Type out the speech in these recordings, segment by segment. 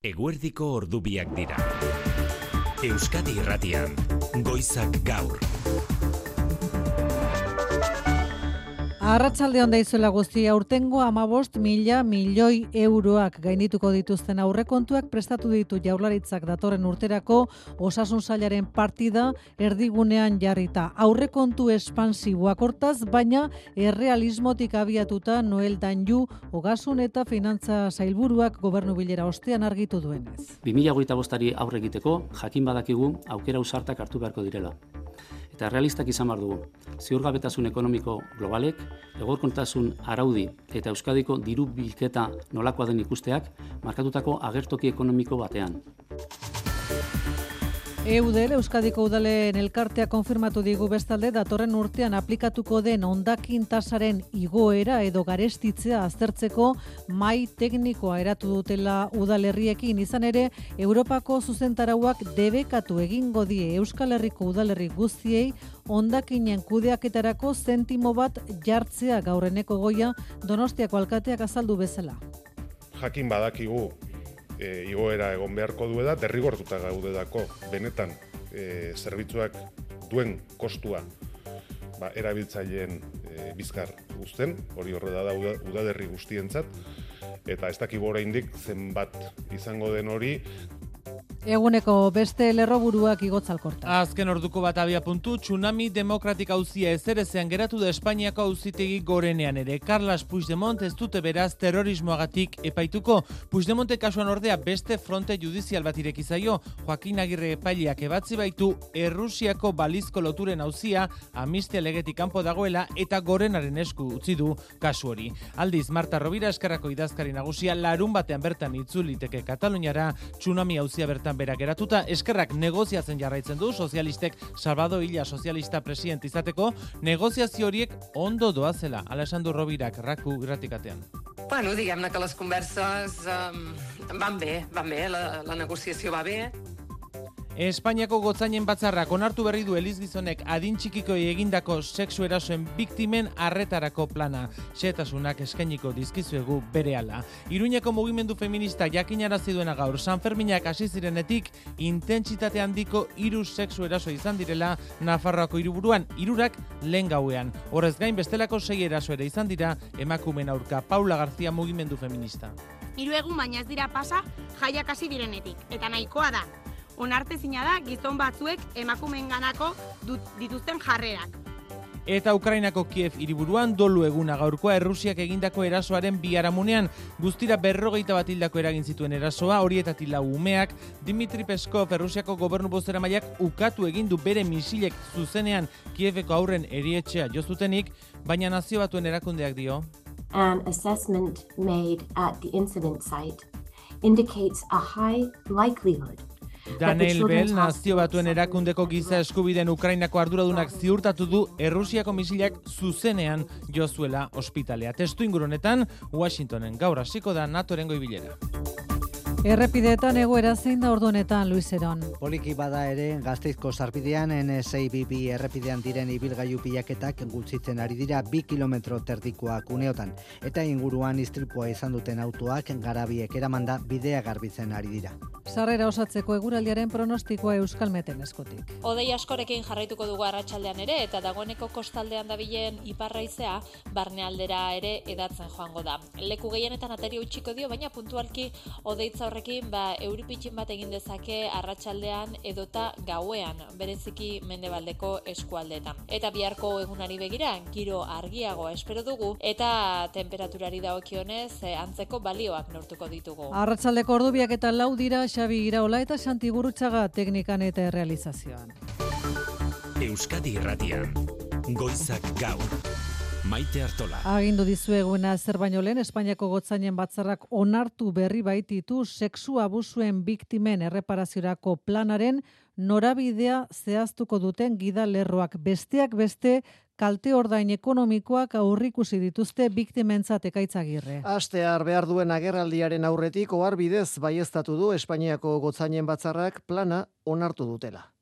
Eguerdiko ordubiak dira. Euskadi Irratian, Goizak Gaur. Arratsalde on daizuela guztia, aurtengo 15.000 milioi euroak gaindituko dituzten aurrekontuak prestatu ditu Jaurlaritzak datorren urterako Osasun Sailaren partida erdigunean jarrita. Aurrekontu espansiboak hortaz, baina errealismotik abiatuta Noel Danju Ogasun eta Finantza Sailburuak gobernu bilera ostean argitu duenez. 2025ari aurre egiteko jakin badakigu aukera ausartak hartu beharko direla. Eta realistak izan behar dugu. Ziurgabetasun ekonomiko globalek, egonkortasun araudi eta Euskadiko diru bilketa nolakoa den ikusteak markatutako agertoki ekonomiko batean. EUDEL, Euskadiko Udalen elkartea konfirmatu digu bestalde datorren urtean aplikatuko den hondakin tasaren igoera edo garestitzea aztertzeko mahai teknikoa eratu dutela udalerriekin. Izan ere, Europako zuzentarauak debekatu egingo die Euskal Herriko udalerri guztiei hondakinen kudeaketarako zentimo bat jartzea gaurreneko goia Donostiako alkateak azaldu bezala. Jakin badakigu igoera egon beharko duela, derrigortuta gaudedako benetan zerbitzuak duen kostua erabiltzaileen bizkar guzten, hori horrela da udalerri guztientzat, eta ez dakigu oraindik zenbat izango den hori. Eguneko beste lerroburuak igotzalkorta. Azken orduko bat abiapuntu, tsunami demokratik auzia ezerezean geratu da Espainiako auzitegi gorenean ere. Carles Puigdemont ez dute beraz terrorismoagatik epaituko. Puigdemonte kasuan ordea beste fronte judizial bat ireki zaio. Joaquin Agirre epaileak ebatzi baitu Errusiako balizko loturen auzia amnistia legetik kanpo dagoela eta gorenaren esku utzi du kasu hori. Aldiz, Marta Rovira Eskerrako idazkari nagusia larun batean bertan itzuliteke Kataluniara tsunami auzia bertan bera geratuta, Eskerrak negoziatzen jarraitzen du, sozialistek Salvador Illa sozialista presidente izateko, negoziazio horiek ondo doazela, ala esan du Rovirak RAKU irratikatean. Bueno, diguem-ne que les converses van bé, la negociació va bé. Espainiako gotzainen batzarrak onartu berri du Eliz Gizonek adin txikikoi egindako sexu erasoen biktimen arretarako plana. Xehetasunak eskainiko dizkizuegu berehala. Iruñeko mugimendu feminista jakinarazi duena gaur Sanferminak hasi zirenetik intentsitate handiko 3 sexu eraso izan direla Nafarroako hiriburuan, 3 lehen gauean. Horrez gain bestelako 6 eraso ere izan dira emakumeen aurka. Paula García mugimendu feminista. 3 egun baina ez dira pasa jaiak hasi direnetik eta nahikoa da. Onartezina da gizon batzuek emakumeenganako dituzten jarrerak. Eta Ukrainako Kiev hiriburuan dolu eguna gaurkoa Errusiak egindako erasoaren biharamunean, guztira 41 hildako eragin zituen erasoa, horietatik 4 umeak. Dmitri Peskov Errusiako gobernu bozeramaileak ukatu egin du bere misilek zuzenean Kieveko aurren erietxea jo zutenik, baina Nazio Batuen erakundeak dio. An assessment made at the incident site indicates a high likelihood. Daniel Bell, Nazio Batuen erakundeko giza eskubideen Ukrainako arduradunak ziurtatu du Errusiako misilak zuzenean jo zuela ospitalea. Testu inguru honetan, Washingtonen gaur hasiko da NATOren goi-bilera. Errepideetan egoera zein da ordu honetan, Luis Eron. Poliki bada ere Gasteizko sarbidean N622 errepidean diren ibilgailu pilaketak gutxitzen ari dira 2 kilometro terdikoak uneotan. Eta inguruan istripua izan duten autoak garabiek eramanda bidea garbitzen ari dira. Sarrera osatzeko eguraldiaren pronostikoa Euskalmeten eskutik. Hodei askorekin jarraituko dugu arratsaldean ere eta dagoeneko kostaldean dabilen iparraizea barnealdera ere edatzen joango da. Leku gehienetan ateri utziko dio, baina puntualki hodeitza horrekin euripitxin bat egin dezake arratsaldean edota gauean, bereziki mendebaldeko eskualdeetan. Eta biharko egunari begira, giro argiagoa espero dugu eta temperaturari dagokionez antzeko balioak neurtuko ditugu. Arratsaldeko ordubiak eta 4 dira Xabi Iraola eta Santi Gurutxaga teknikan eta errealizazioan. Euskadi Irratian, Goizak Gaur. Maite Artola. Agindu dizueguna zer baino lehen Espainiako gotzainen batzarrak onartu berri baititu sexu abusuen biktimen erreparaziorako planaren norabidea zehaztuko duten gidalerroak. Besteak beste kalte ordain ekonomikoak aurrikusi dituzte biktimentzat Ekaitz Agirre. Astear behar duen agerraldiaren aurretik ohar bidez baieztatu du Espainiako gotzainen batzarrak plana onartu dutela.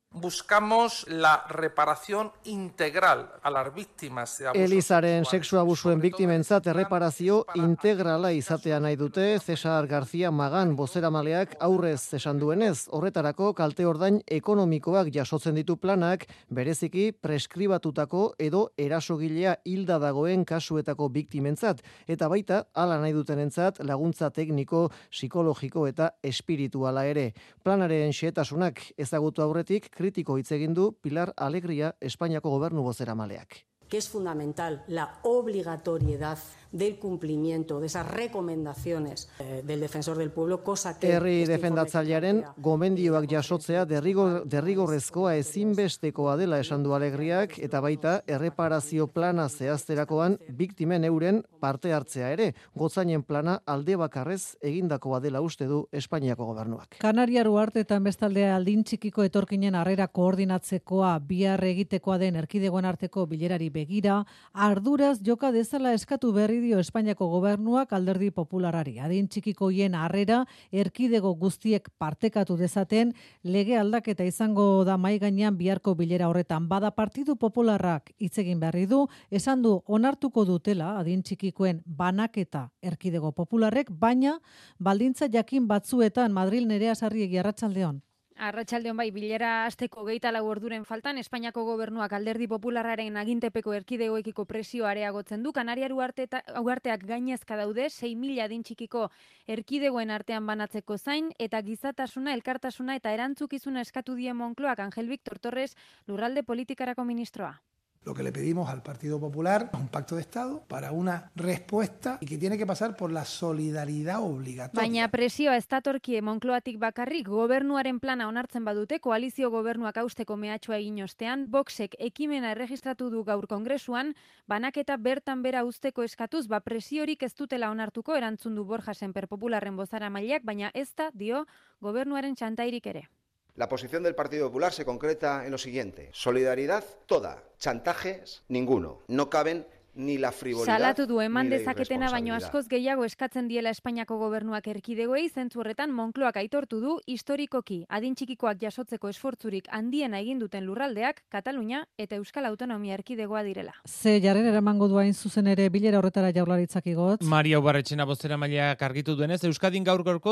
Buscamos la reparación integral a las víctimas de abusos Elizaren sexuales. sexu abusuen biktimentzat erreparazio integrala izatea nahi dute Cesar García Magan bozeramaleak aurrez esan duenez. Horretarako kalte ordain ekonomikoak jasotzen ditu planak, bereziki preskribatutako edo erasogilea hilda dagoen kasuetako biktimentzat, eta baita hala nahi dutenentzat laguntza tekniko, psikologiko eta espirituala ere. Planaren xehetasunak ezagutu aurretik kritiko hitz egin du Pilar Alegria, Espainiako gobernu bozeramaleak. Que es fundamental la obligatoriedad del cumplimiento de esas recomendaciones del defensor del pueblo, cosa que... Herri defendatzailearen gomendioak jasotzea derrigorrezkoa ezinbestekoa dela esan du Alegriak, eta baita erreparazio plana zehazterakoan biktimen euren parte hartzea ere. Gotzainen plana alde bakarrez egindakoa dela uste du Espainiako gobernuak. Kanariar uharteetan bestaldea aldin txikiko etorkinen harrera koordinatzekoa bihar egitekoa den erkidegoen arteko bilerari begira, arduraz joka dezala eskatu berri dio Espainiako gobernuak Alderdi Popularari. Adin txikikoien harrera erkidego guztiek partekatu dezaten lege aldaketa izango da mahai gainean biharko bilera horretan. Bada Partidu Popularrak hitz egin berri du, esan du onartuko dutela adin txikikoen banaketa erkidego popularrek, baina baldintza jakin batzuetan Madril Nerea Sarriegi arratsaldeon. Arratsaldeon bai, bilera hasteko 24 orduren faltan Espainiako gobernuak Alderdi Popularraren agintepeko erkidegoekiko presio areagotzen du. Kanariar uharteak gainezka daude 6.000 adin txikiko erkidegoen artean banatzeko zain, eta gizatasuna, elkartasuna eta erantzukizuna eskatu die Moncloak. Angel Víctor Torres, lurralde politikarako ministroa. Lo que le pedimos al Partido Popular es un pacto de Estado para una respuesta y que tiene que pasar por la solidaridad obligatoria. Baina presioa ez datorkie Moncloatik bakarrik, gobernuaren plana onartzen badute, koalizio gobernuak hausteko mehatxua egin ostean, Voxek ekimena erregistratu du gaur kongresuan, banaketa bertan bera uzteko eskatuz, presiorik ez dutela onartuko, erantzun du Borja Sémper Popularren bozaramaileak, baina ez da dio gobernuaren txantairik ere. La posición del Partido Popular se concreta en lo siguiente: solidaridad toda, chantajes ninguno, no caben ni la frivolidad. Salatu du eman dezaketena baino askoz gehiago eskatzen diela Espainiako gobernuak erkidegoei, zentzu horretan Moncloak aitortu du historikoki adin txikikoak jasotzeko esfortzurik handiena egin duten lurraldeak Katalunia eta Euskal Autonomia Erkidegoa direla. Ze jarrera eramango du hain zuzen ere bilera horretara Jaurlaritzak igotz? Maria Ubarretxena bozeramaileak argitu duenez, Euskadin gaur-gaurkoz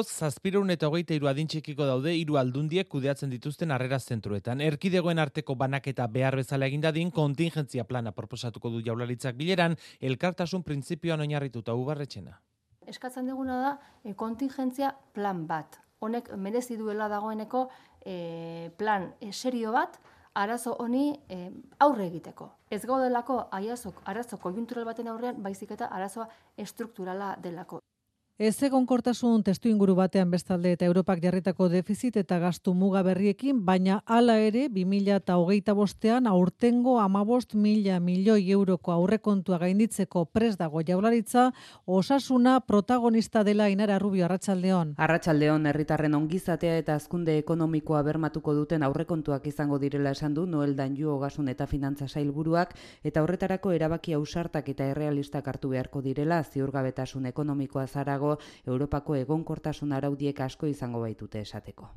723 adin txikiko daude 3 aldundiek kudeatzen dituzten harrera zentruetan. Erkidegoen arteko banaketa behar bezala egin dadin kontingentzia plana proposatuko du Jaurlaritzak bileran, elkartasun printzipioan oinarrituta. Ubarretxena. Eskatzen duguna da kontingentzia plan bat. Honek merezi duela dagoeneko plan serio bat arazo honi aurre egiteko. Ez gaudelako arazo konjuntural baten aurrean, baizik eta arazoa estrukturala delako. Ez egonkortasun testuinguru batean bestalde eta Europak jarritako defizit eta gastu muga berriekin, baina hala ere 2025ean aurtengo 15.000 milioi euroko aurrekontua gainditzeko prest dago Jaurlaritza, osasuna protagonista dela. Ainara Rubio, arratsaldeon. Arratsaldeon, herritarren ongizatea eta hazkunde ekonomikoa bermatuko duten aurrekontuak izango direla esan du Noel Danju Ogasun eta Finantza Sailburuak, eta horretarako erabaki ausartak eta errealistak hartu beharko direla, ziurgabetasun ekonomikoa zarago Europako egonkortasun araudiek asko izango baitute esateko.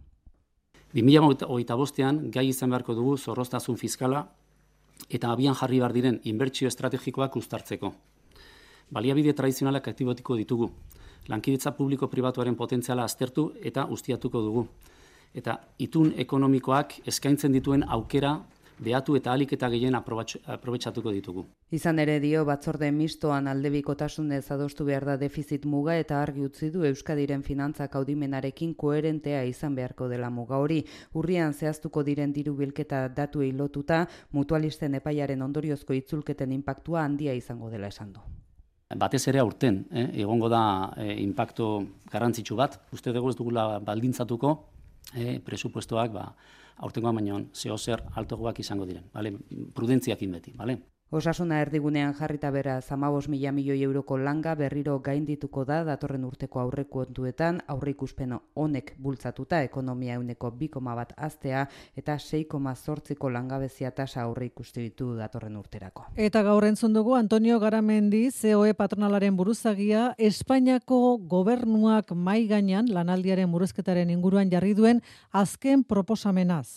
2025ean gai izan beharko dugu zorroztasun fiskala eta abian jarri behar diren inbertsio estrategikoak uztartzeko. Baliabide tradizionalak aktibatuko ditugu. Lankidetza publiko-pribatuaren potentziala aztertu eta ustiatuko dugu. Eta itun ekonomikoak eskaintzen dituen aukera behatu eta ahalik eta gehien aprobetxatuko ditugu. Izan ere dio batzorde mistoan aldebikotasunez adostu behar da defizit muga, eta argi utzi du Euskadiren finantza kaudimenarekin koherentea izan beharko dela muga hori. Urrian zehaztuko diren diru bilketa datuei lotuta, mutualisten epaiaren ondoriozko itzulketen inpaktua handia izango dela esan du. Batez ere aurten, egongo da inpaktu garrantzitsu bat. Uste dugu ez dugula baldintzatuko presupuestoak aurtengoa baino zeozer altogoak izango diren, vale? Prudentziakin beti, vale? Osasuna erdigunean jarrita beraz 15.000 milioi euroko langa berriro gaindituko da datorren urteko aurrekontuetan, aurreikuspen honek bultzatuta ekonomia ehuneko 2,1 haztea eta 6,8ko langabezia tasa aurreikusten ditu datorren urterako. Eta gaur entzun dugu Antonio Garamendi, COE patronalaren buruzagia, Espainiako gobernuak mahai gainean lanaldiaren murrizketaren inguruan jarri duen azken proposamenaz.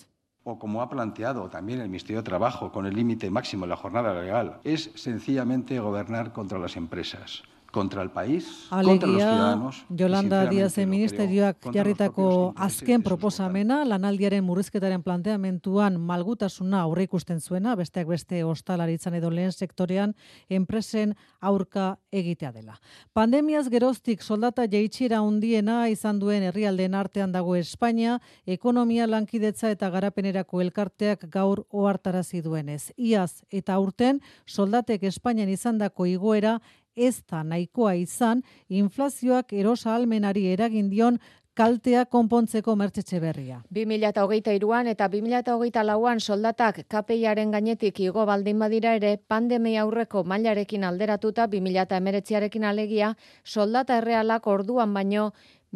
o como ha planteado también el Ministerio de Trabajo con el límite máximo de la jornada legal, es sencillamente gobernar contra las empresas, contra el país, contra los ciudadanos. Yolanda Díazen ministerioak jarritako azken proposamena, lanaldiaren murrizketaren planteamentuan malgutasuna aurreikusten zuena, besteak beste ostalaritzan edo lehen sektorean enpresen aurka egitea dela. Pandemiaz geroztik soldata jaitsiera handiena izan duen herrialdeen artean dago Espainia, ekonomia lankidetza eta garapenerako elkarteak gaur ohartarazi duenez. Iaz eta aurten soldatek Espainian izandako igoera ez da nahikoa izan, inflazioak erosahalmenari eragin dion kaltea konpontzeko Mertxe Berria. 2023an eta 2024an soldatak KPIaren gainetik igo baldin badira ere, pandemia aurreko mailarekin alderatuta 2019arekin alegia, soldata errealak orduan baino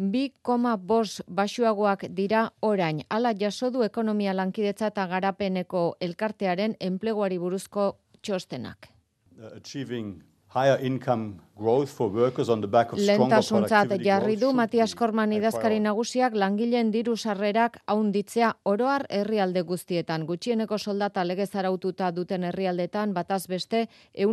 2,5 baxuagoak dira orain. Hala jaso du ekonomia lankidetza eta garapeneko elkartearen enpleguari buruzko txostenak. Higher income growth for workers on the back of stronger productivity jarri du growth. Matias Korman idazkari nagusiak langileen diru sarrerak haunditzea oroar herrialde guztietan. Gutxieneko soldata legez araututa duten herrialdetan bataz beste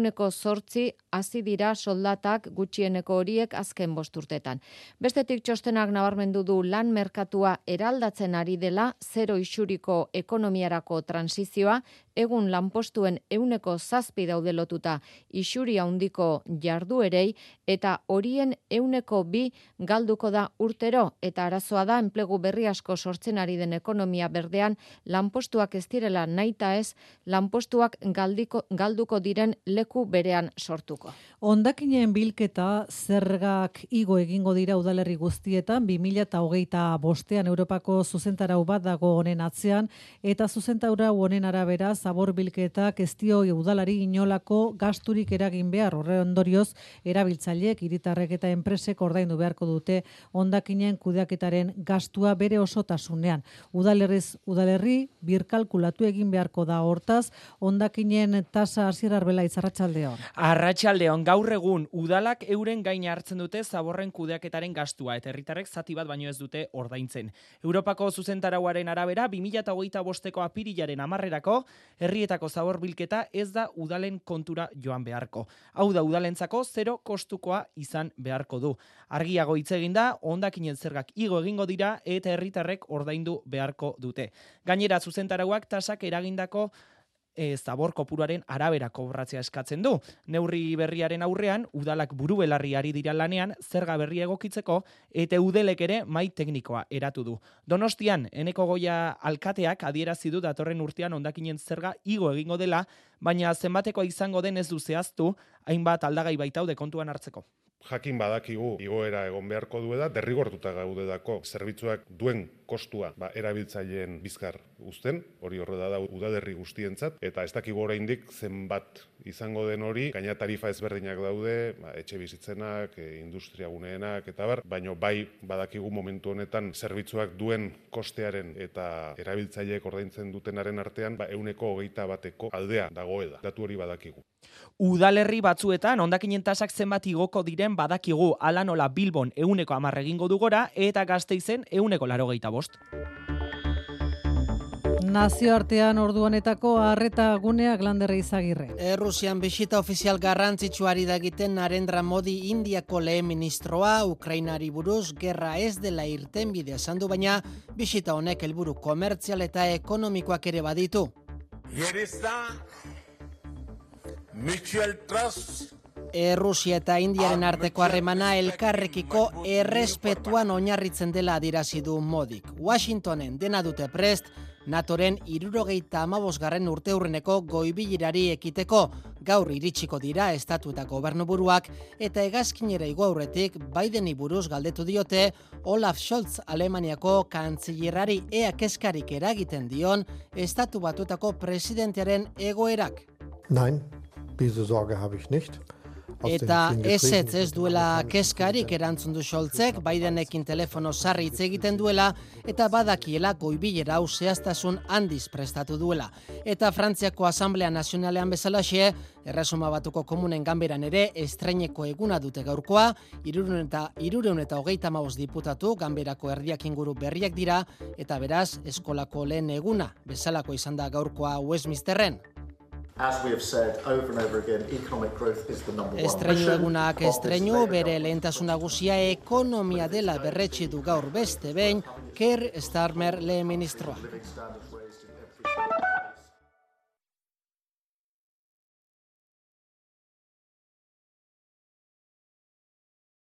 8% hasi dira soldatak gutxieneko horiek azken 5 urtetan. Bestetik txostenak nabarmendu du lan merkatua eraldatzen ari dela, zero isuriko ekonomiarako transizioa, egun lanpostuen 7% daude lotuta isuri handiko jarduerei eta horien 2% galduko da urtero eta arazoa da enplegu berri asko sortzen ari den ekonomia berdean lanpostuak ez direla nahita ez lanpostuak galduko diren leku berean sortuko. Hondakinen bilketa zergak igo egingo dira udalerri guztietan 2025ean Europako zuzentarau bat dago honen atzean eta zuzentarau honen arabera zabor bilketak ez dio udalari inolako gasturik eragin behar. Horren ondorioz erabiltzaileek, hiritarrek eta enpresek ordaindu beharko dute hondakinen kudeaketaren gastua bere osotasunean. Udalerri birkalkulatu egin beharko da hortaz, hondakinen tasa Asier Arbelaitz, arratsaldeon. Arratsaldeon, gaur egun udalak euren gain hartzen dute zaborren kudeaketaren gastua eta herritarrek zati bat baino ez dute ordaintzen. Europako zuzentarauaren arabera 2025ko apirilaren 10erako herrietako zabor bilketa ez da udalen kontura joan beharko. Hau da udalentzako zero kostukoa izan beharko du. Argiago hitz egin da, hondakinen zergak igo egingo dira eta herritarrek ordaindu beharko dute. Gainera zuzentarauak tasak eragindako zabor kopuruaren arabera kobratzea eskatzen du. Neurri berriaren aurrean, udalak burubelarri ari dira lanean, zerga berria egokitzeko, eta udelek ere mai teknikoa eratu du. Donostian, Eneko Goia alkateak adierazi du datorren urtean hondakinen zerga igo egingo dela, baina zenbatekoa izango den ez du zehaztu, hainbat aldagai baitaude kontuan hartzeko. Jakin badakigu igoera egon beharko duela, derrigortuta gaudedako zerbitzuak duen kostua erabiltzaileen bizkar uzten, hori horrela da udalerri guztientzat, eta ez dakigu oraindik zenbat izango den hori, gaina tarifa ezberdinak daude, etxe bizitzenak, industria guneenak, eta baina bai badakigu momentu honetan zerbitzuak duen kostearen eta erabiltzaileek ordaintzen dutenaren artean, 121% aldea dagoela, datu hori badakigu. Udalerri batzuetan hondakinen tasak zenbat igoko diren badakigu, hala nola Bilbon 110 egingo du gora eta Gasteizen 185. Nazioartean ordu honetako arreta guneak Landerre Izagirre. Errusian bisita ofizial garrantzitsuari da egiten Narendra Modi Indiako lehen ministroa, Ukrainari buruz gerra ez dela irtenbidea esan du, baina bisita honek helburu komertzial eta ekonomikoak ere baditu. Mutual trust. Errusia eta Indiaren arteko harremana elkarrekiko errespetuan oinarritzen dela adierazi du Modik. Washingtonen dena dute prest, NATOren 75. urteurreneko goibilirari ekiteko gaur iritsiko dira estatu eta gobernuburuak eta hegazkinera igo aurretik Bideni buruz galdetu diote Olaf Scholz Alemaniako kantzillerrari ea kezkarik eragiten dion estatu batuetako presidentearen egoerak. Nein, diese Sorge habe ich nicht. Eta ez duela keskarik erantzun du Scholzek, Bidenekin telefono sarri hitz egiten duela, eta badakiela goibilera hau zehaztasun handiz prestatu duela. Eta Frantziako Asamblea Nazionalean bezalaxe, Erresuma Batuko Komunen ganberan ere estreineko eguna dute gaurkoa, 335 diputatu ganberako erdiak inguru berriak dira, eta beraz, eskolako lehen eguna bezalako izan da gaurkoa Westminsterren. Estreinu egunak estreinu, bere lehentasun nagusia ekonomia dela berretsi du gaur beste behin, Keir Starmer lehen ministroa.